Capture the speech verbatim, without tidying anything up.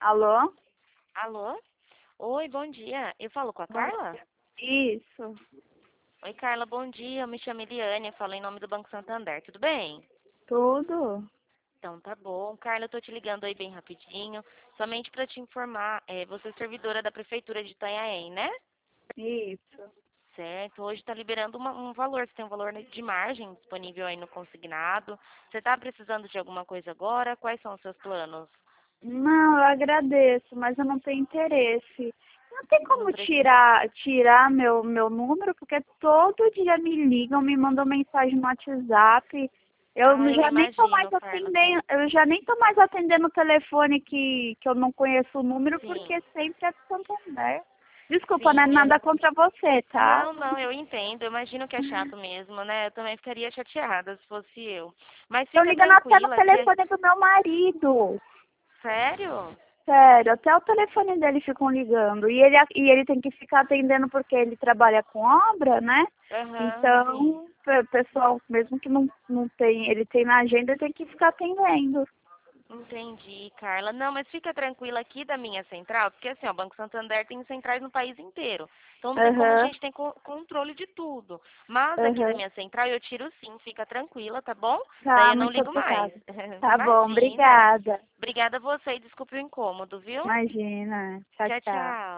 Alô? Alô? Oi, bom dia. Eu falo com a Bom, Carla? isso. Oi, Carla, bom dia. Eu me chamo Eliane, eu falo em nome do Banco Santander. Tudo bem? Tudo? Então tá bom. Carla, eu tô te ligando aí bem rapidinho, somente para te informar, é, você é servidora da Prefeitura de Itanhaém, né? Isso. Certo. Hoje está liberando uma- um valor, você tem um valor de margem disponível aí no consignado. Você está precisando de alguma coisa agora? Quais são os seus planos? Não, eu agradeço, mas eu não tenho interesse. Não tem Não como precisa. tirar, tirar meu, meu número, porque todo dia me ligam, me mandam mensagem no WhatsApp. Eu Ah, eu já nem tô mais imagino, Carla. atendendo, eu já nem tô mais atendendo o telefone que, que eu não conheço o número, porque Sim, sempre é do Santander. Desculpa, não é sim. nada contra você, tá? Não, não, eu entendo. Eu imagino que é chato mesmo, né? Eu também ficaria chateada se fosse eu. Mas Tô fica ligando até no tranquila que... telefone do meu marido. Sério? Sério, até o telefone dele ficam ligando. E ele, e ele tem que ficar atendendo porque ele trabalha com obra, né? Aham, sim. Então, o pessoal, mesmo que não, não tem, ele tem na agenda, tem que ficar atendendo. Entendi, Carla. Não, mas fica tranquila aqui da minha central, porque assim, ó, o Banco Santander tem centrais no país inteiro. Então não tem como a Aham, gente ter co- controle de tudo. Mas aqui da aham. minha central eu tiro sim, fica tranquila, tá bom? Daí Tá, eu não muito ligo mais. obrigada. Tá bom, Imagina. obrigada. Obrigada a você e desculpe o incômodo, viu? Imagina. Tchau, Tchau, tchau. tchau.